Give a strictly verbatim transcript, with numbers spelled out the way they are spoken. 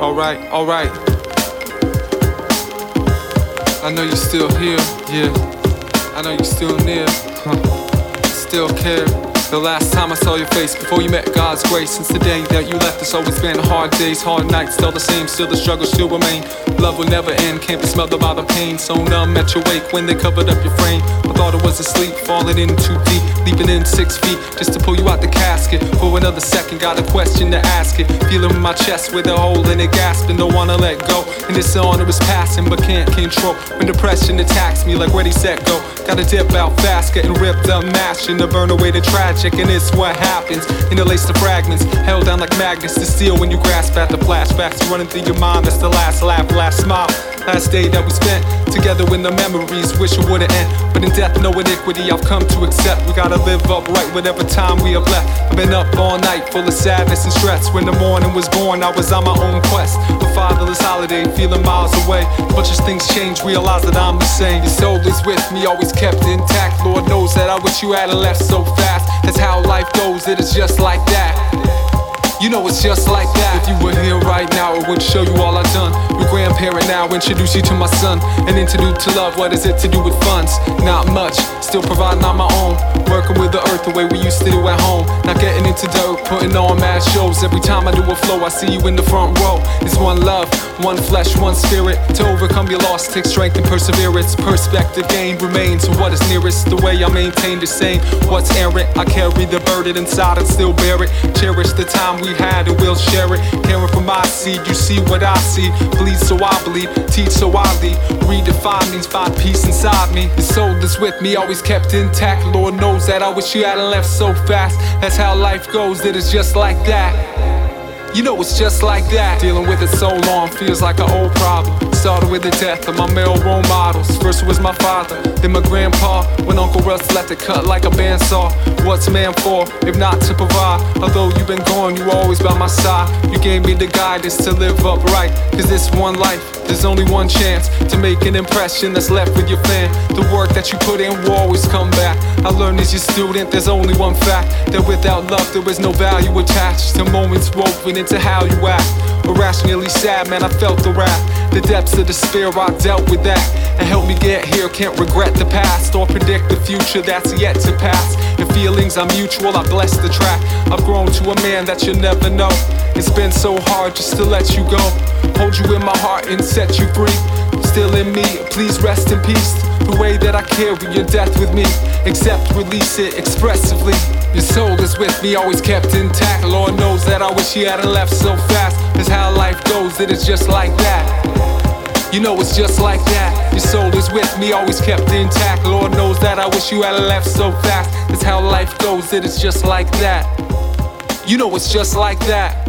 Alright, alright. I know you're still here, yeah. I know you're still near, huh. Still care. The last time I saw your face, before you met God's grace. Since the day that you left, it's always been hard days, hard nights, still the same, still the struggle still remain. Love will never end, can't be smothered by the pain. So numb at your wake when they covered up your frame. I thought it was asleep, falling in too deep, leaping in six feet just to pull you out the casket. For another second, got a question to ask it. Feeling my chest with a hole in it, gasping, don't wanna let go. And this honor is passing, but can't control. When depression attacks me like ready, set, go. Gotta dip out fast, getting ripped up, mashing to burn away the tragic. And it's what happens, interlaced to fragments, held down like magnets to steel when you grasp at the flashbacks running through your mind. That's the last laugh, last smile, last day that we spent together when the memories wish it wouldn't end. But in death, no iniquity I've come to accept. We gotta live upright whatever time we have left. I've been up all night full of sadness and stress. When the morning was born, I was on my own quest. A fatherless holiday, feeling miles away. But as things change, realize that I'm the same. Your soul is with me, always kept intact. Lord knows that I wish you hadn't left so fast. That's how life goes, it is just like that. You know it's just like that. If you were here right now, it would show you all I've done. Your grandparent now, introduce you to my son. And introduce to love, what is it to do with funds? Not much, still providing on my own. Working with the earth the way we used to do at home. Not getting into dirt, putting on mad shows. Every time I do a flow, I see you in the front row. It's one love, one flesh, one spirit. To overcome your loss, take strength and perseverance. Perspective gained remains to what is nearest. The way I maintain the same, what's errant. I carry the burden inside and still bear it. Cherish the time we had and we'll share it. Caring for my seed, you see what I see. Bleed so I bleed, teach so I lead. Redefine means find peace inside me. The soul is with me, always kept intact. Lord knows that I wish you hadn't left so fast. That's how life goes, it is just like that. You know it's just like that. Dealing with it so long, feels like an old problem. Started with the death of my male role models. First it was my father, then my grandpa. When Uncle Russ left it cut like a bandsaw. What's man for, if not to provide? Although you've been gone, you were always by my side. You gave me the guidance to live upright. Cause this one life, there's only one chance to make an impression that's left with your fan. The work that you put in will always come back. I learned as your student, there's only one fact. That without love there is no value attached. To moments woven into how you act. Irrationally sad, man, I felt the wrath. The depths of despair, I dealt with that. And helped me get here, can't regret the past. Or predict the future that's yet to pass. The feelings are mutual, I bless the track. I've grown to a man that you'll never know. It's been so hard just to let you go. Hold you in my heart and set you free. Still in me, please rest in peace. The way that I carry your death with me. Accept, release it expressively. Your soul is with me, always kept intact. Lord knows that I wish you hadn't left so fast. That's how life goes, it is just like that. You know it's just like that. Your soul is with me, always kept intact. Lord knows that I wish you hadn't left so fast. That's how life goes, it is just like that. You know it's just like that.